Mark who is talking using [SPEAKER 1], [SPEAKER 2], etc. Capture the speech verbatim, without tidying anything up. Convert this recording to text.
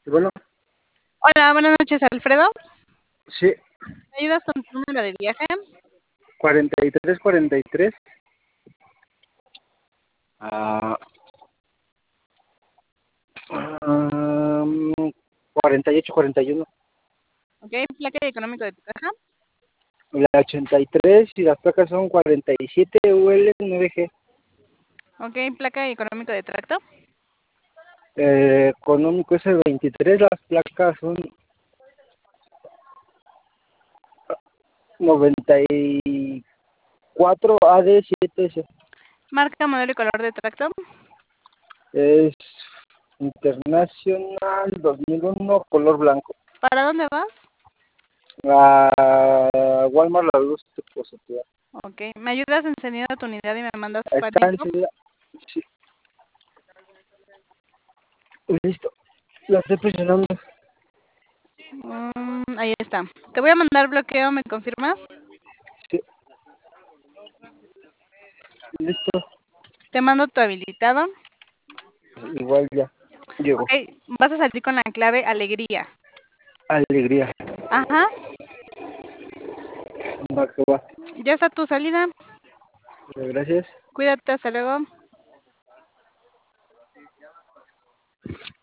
[SPEAKER 1] Y bueno,
[SPEAKER 2] Hola, buenas noches, Alfredo.
[SPEAKER 1] sí,
[SPEAKER 2] ¿Me ayudas con tu número de viaje?
[SPEAKER 1] cuarenta y tres, cuarenta y tres. Ah, um, cuarenta y ocho, cuarenta y uno.
[SPEAKER 2] Ok, placa y económico de tu caja.
[SPEAKER 1] La ochenta y tres y las placas son cuarenta y siete U L nueve G.
[SPEAKER 2] Ok, placa y económico de tracto.
[SPEAKER 1] Eh, económico es el veintitrés, las placas son noventa y cuatro A D siete S.
[SPEAKER 2] Marca, modelo y color de tracto.
[SPEAKER 1] Es Internacional dos mil uno, color blanco.
[SPEAKER 2] ¿Para dónde vas?
[SPEAKER 1] A Walmart La Luz Positiva.
[SPEAKER 2] Ok, ¿me ayudas encendiendo tu unidad y me mandas foto?
[SPEAKER 1] Está enseguida. Sí, listo. La estoy presionando.
[SPEAKER 2] Mm, ahí está. Te voy a mandar bloqueo, ¿me confirmas?
[SPEAKER 1] Sí, listo.
[SPEAKER 2] Te mando tu habilitado.
[SPEAKER 1] Igual ya llegó.
[SPEAKER 2] Ok, vas a salir con la clave alegría.
[SPEAKER 1] Alegría.
[SPEAKER 2] Ajá,
[SPEAKER 1] Va que va.
[SPEAKER 2] ya está tu salida.
[SPEAKER 1] Gracias.
[SPEAKER 2] Cuídate, hasta luego.